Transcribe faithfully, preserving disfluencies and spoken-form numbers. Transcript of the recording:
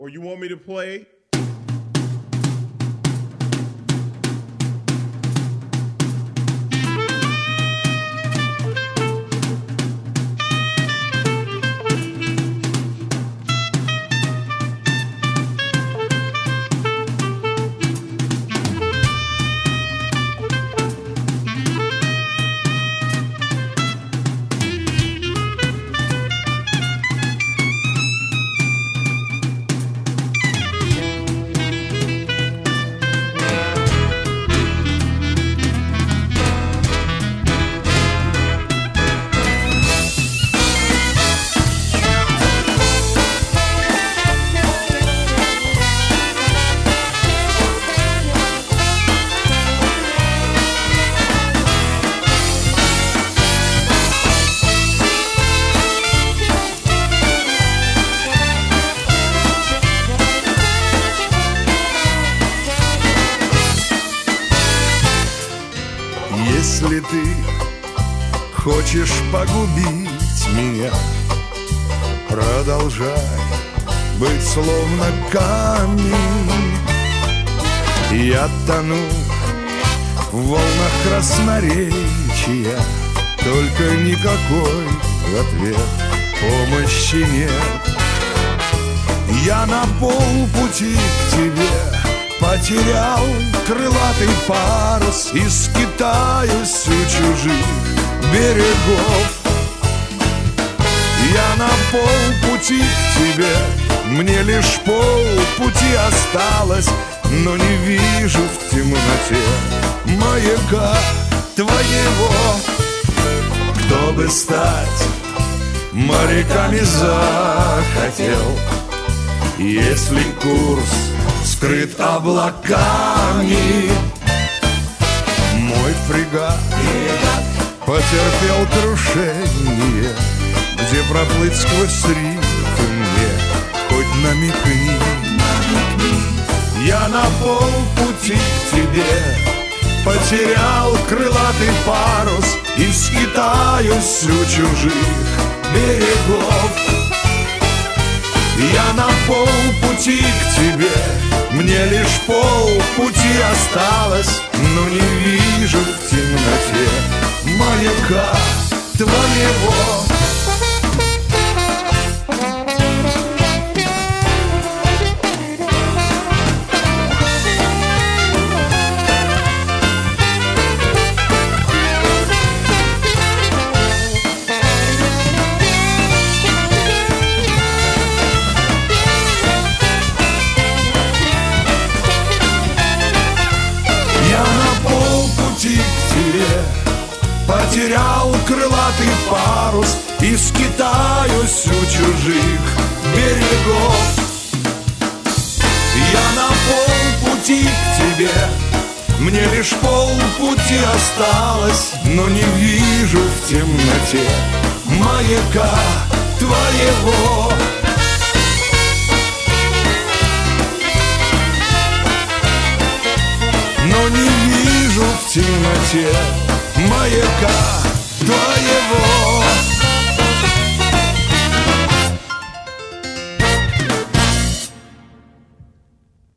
or you want me to play? Если ты хочешь погубить меня, продолжай быть словно камень. Я тону в волнах красноречия, только никакой в ответ помощи нет. Я на полпути к тебе потерял крылатый парус и скитаюсь у чужих берегов. Я на полпути к тебе, мне лишь полпути осталось, но не вижу в темноте маяка твоего. Кто бы стать моряками захотел, если курс скрыт облаками? Мой фрегат потерпел крушение, где проплыть сквозь рифы мне хоть намекни. Я на полпути к тебе потерял крылатый парус и скитаюсь у чужих берегов. Я на полпути к тебе, мне лишь полпути осталось, но не вижу в темноте маяка твоего. Потерял крылатый парус и скитаюсь у чужих берегов. Я на полпути к тебе, мне лишь полпути осталось, но не вижу в темноте маяка твоего. Но не вижу в темноте маяка твоего.